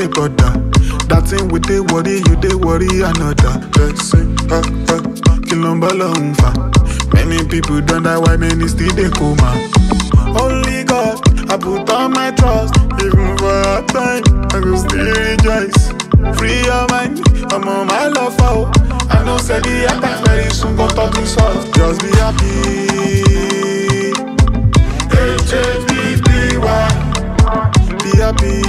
bother. That thing with the worry, you they worry another person. Kilombala unfa. Many people don't die, why many still they coma. Only God, I put all my trust. Even for a time, I go still rejoice. Free your mind, I'm on my love out. I know say the attack very soon gon' talk to soft. Just be happy. H-A-P-P-Y. Be happy.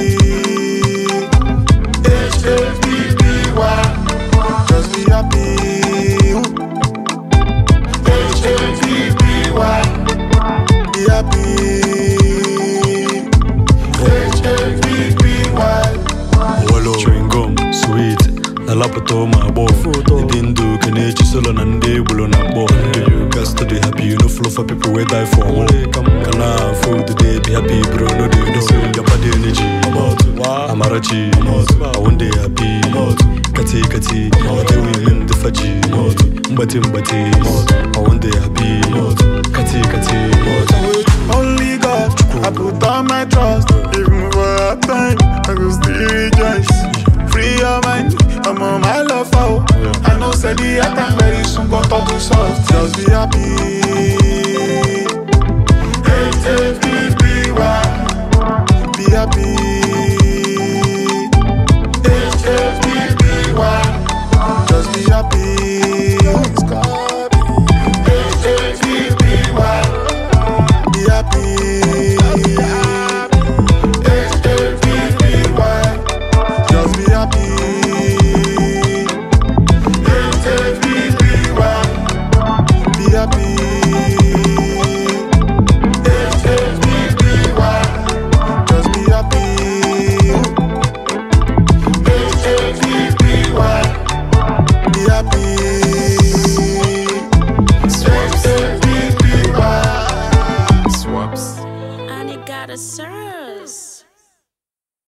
H-A-P-P-Y. Just be happy. H-A-P-P-Y. Be happy. H-A-P-P-Y. Chewing gum, sweet. Na lapato my ball. Idindu kenechi solo nande bulo na ball. You got to be happy, no flow for people we die for. Kana food today, be happy, bro. No do no. Your body energy, Amarachi. I want day happy. Kati, I tell women the faji. Mbati, I want day happy. Kati. Only God, I put all my trust. Even for a time, I go still rejoice. Free your mind, I'm on my love out. I know say the attack very soon gon' talk to soft. Just be happy. H-A-P-P-Y. Be happy. H-A-P-P-Y. Just be happy. H-A-P-P-Y. Be happy. H-A-P-P-Y. Just be happy. H-A-P-P-Y. Be happy.